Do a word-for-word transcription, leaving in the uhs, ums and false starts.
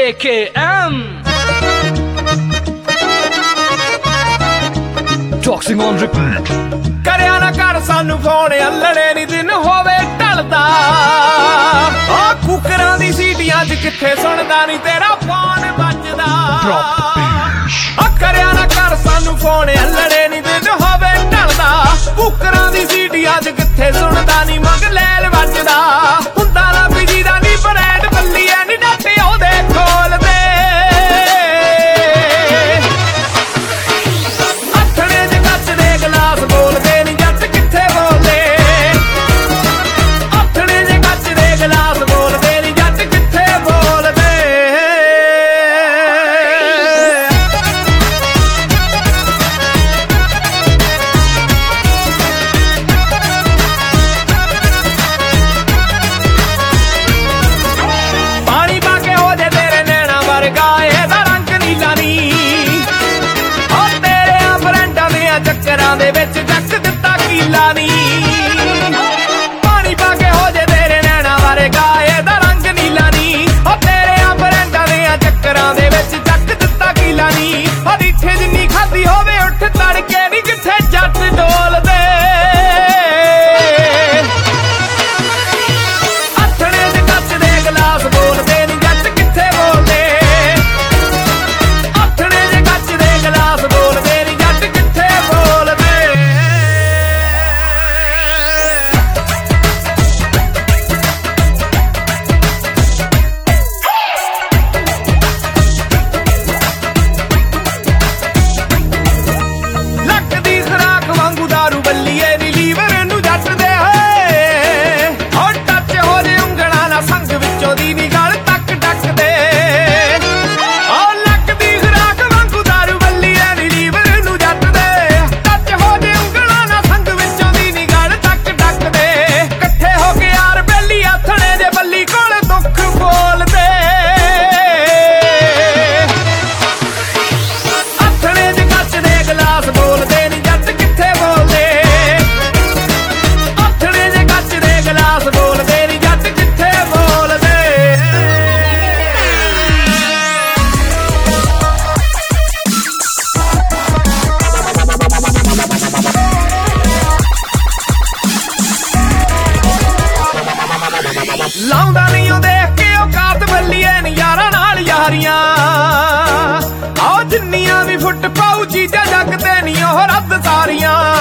A K M Toxing on repeat ਕਰਿਆ ਨਾ ਕਰ ਸਾਨੂੰ ਫੋਨ ਅੱਲੜੇ ਨੀ ਦਿਨ ਹੋਵੇ ਢਲਦਾ ਆ ਕੁਕਰਾਂ ਦੀ ਸੀਟੀਆਂ 'ਚ ਕਿੱਥੇ ਸੁਣਦਾ ਨੀ ਤੇਰਾ ਫੋਨ ਵੱਜਦਾ ਆ ਕਰਿਆ ਨਾ ਕਰ ਸਾਨੂੰ ਫੋਨ ਅੱਲੜੇ ਨੀ ਦਿਨ ਹੋਵੇ ਢਲਦਾ ਕੁਕਰਾਂ ਦੀ ਸੀਟੀਆਂ 'ਚ ਕਿੱਥੇ ਸੁਣਦਾ ਨੀ ਮੰਗ ਲੈਲ ਵੱਜਦਾ ਹੁੰਦਾ ਨਾ ਬਿਜੀ ਦਾ ਨੀ ਬਰੈਡ ਬੱਲੀ ਐ ਨੀ ਡਾਟੇ ਉਹਦੇ ਖੋਲ ਦੇ ਅੱਠਣੇ ਦੇ ਕੱਚ ਦੇ ਗਲਾਸ ਬੋਲਦੇ ਨੀ ਜੱਟ ਕਿੱਥੇ ਬੋਲਦੇ ਅੱਠਣੇ ਦੇ ਕੱਚ ਦੇ ਗਲਾਸ ਬੋਲਦੇ ਨੀ ਜੱਟ ਕਿੱਥੇ ਬੋਲਦੇ ਪਾਣੀ ਪਾ ਕੇ ਹੋ ਜੇ ਤੇਰੇ ਨੈਣਾ ਵਰਗਾ ਇਹਦਾ ਰੰਗ ਨੀਲਾ ਨੀ ਉਹ ਤੇਰੇ ਆ ਫਰੈਂਡਾਂ ਦੇ ਚੱਕਰਾਂ ਦੇ ਵਿੱਚ ਜੱਕ ਦਿੱਤਾ ਕੀਲਾ ਨੀ ਪਾਣੀ ਪਾ ਕੇ ਹੋ ਜੇ ਤੇਰੇ ਨੈਣਾ ਵਰਗਾ ਇਹਦਾ ਰੰਗ ਨੀਲਾ ਨੀ ਉਹ ਤੇਰੇ ਆ ਫਰੈਂਡਾਂ ਦੇ ਚੱਕਰਾਂ ਦੇ ਵਿੱਚ ਜੱਕ ਦਿੱਤਾ ਕੀਲਾ ਨੀ ਹਰੀਠੇ ਜਿੰਨੀ ਖਾਦੀ ਹੋਵੇ ਉੱਠ ਤੜਕੇ ਨੀ ਜਿੱਥੇ ਜੱਟ ਡੋਲਦੇ ਅੱਠਣੇ ਦੇ ਕੱਚ ਦੇ ਗਲਾਸ ਬੋਲਦੇ ਨੀ ਜੱਟ ਕਿੱਥੇ ਬੋਲਦੇ ਅੱਠਣੇ ਦੇ ਕੱਚ ਦੇ ਗਲਾਸ ਬੋਲਦੇ ਨੀ ਜੱਟ ਕਿੱਥੇ ਬੋਲਦੇ ਲੱਕ ਦੀ ਖਰਾਕ ਵਾਂਗੂ ਦਾਰੂ ਬੱਲੀਏ ਨੀ ਲੀਵਰ ਨੂੰ ਜੱਟ ਦੇ ਹੋਏ ਹੋ ਟੱਚ ਹੋ ਜੇ ਉਂਗਲਾਂ ਨਾਲ ਸੰਗ ਵਿੱਚੋਂ ਦੀ ਨੀ ਗਲ ਤੱਕ ਡੱਕਦੇ ਓ ਲੱਕ ਦੀ ਖਰਾਕ ਵਾਂਗੂ ਦਾਰੂ ਬੱਲੀਏ ਨੀ ਲੀਵਰ ਨੂੰ ਜੱਟ ਦੇ ਟੱਚ ਹੋ ਜੇ ਉਂਗਲਾਂ ਨਾਲ ਸੰਗ ਵਿੱਚੋਂ ਦੀ ਨੀ ਗਲ ਤੱਕ ਡੱਕਦੇ ਇਕੱਠੇ ਹੋ ਕੇ ਯਾਰ ਬੇਲੀ ਆਥਣੇ ਦੇ ਬੱਲੀ ਕੋਲ ਦੁੱਖ ਬੋਲਦੇ ਅੱਠਣੇ ਦੇ ਕੱਚ ਦੇ ਗਲਾਸ ਬੋਲਦੇ ਨੀ ਜੱਟ ਕਿੱਥੇ ਬੋਲਦੇ ਅੱਠਣੇ ਦੇ ਕੱਚ ਦੇ ਗਲਾਸ ਬੋਲਦੇ ਨੀ ਜੱਟ ਕਿੱਥੇ ਬੋਲਦੇ ਲਾਉਂਦਾ ਨਹੀਂ ਉਹ ਦੇਖ ਕੇ ਉਹ ਕਾਤ ਬੱਲੀਏ ਨੀ ਯਾਰਾਂ ਨਾਲ ਯਾਰੀਆਂ ਆਹ ਜਿੰਨੀਆਂ ਵੀ ਫੁੱਟ ਪਾਉ ਚੀਜ਼ਾਂ ਜੱਗ ਤੇ ਨੀ ਉਹ ਰੱਦ ਸਾਰੀਆਂ